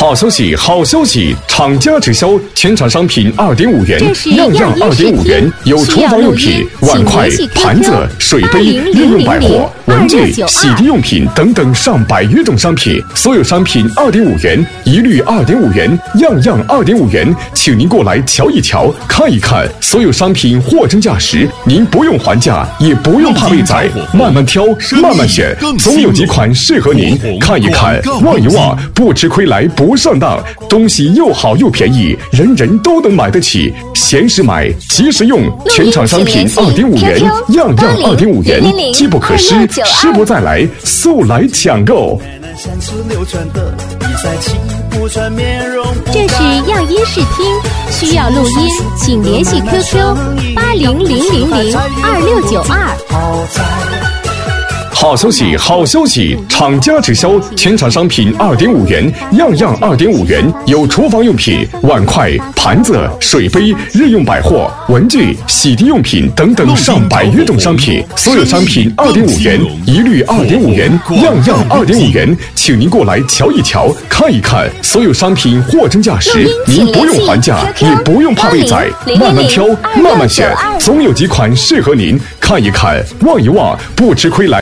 好消息，好消息！厂家直销，全场商品2.5元，样样2.5元，有厨房用品、碗筷、盘子、水杯、日用百货、文具、洗涤用品等等上百余种商品，所有商品2.5元，一律2.5元，样样2.5元，请您过来瞧一瞧，看一看，所有商品货真价实，您不用还价，也不用怕被宰，慢慢挑，慢慢选，总有几款适合您，看一看，望一望，不吃亏来不上当，东西又好又便宜，人人都能买得起，闲时买，及时用，全场商品2.5元，样样2.5元，机不可失，失不再来，速来抢购。 这是样音视听，需要录音，请联系 QQ 8000022692。 好消息，好消息！厂家直销，全场商品2.5元，样样2.5元，有厨房用品、碗筷、盘子、水杯、日用百货、文具、洗涤用品等等上百余种商品，所有商品2.5元，一律2.5元，样样2.5元，请您过来瞧一瞧，看一看，所有商品货真价实，您不用还价，也不用怕被宰，慢慢挑，慢慢选，总有几款适合您，看一看，望一望，不吃亏来。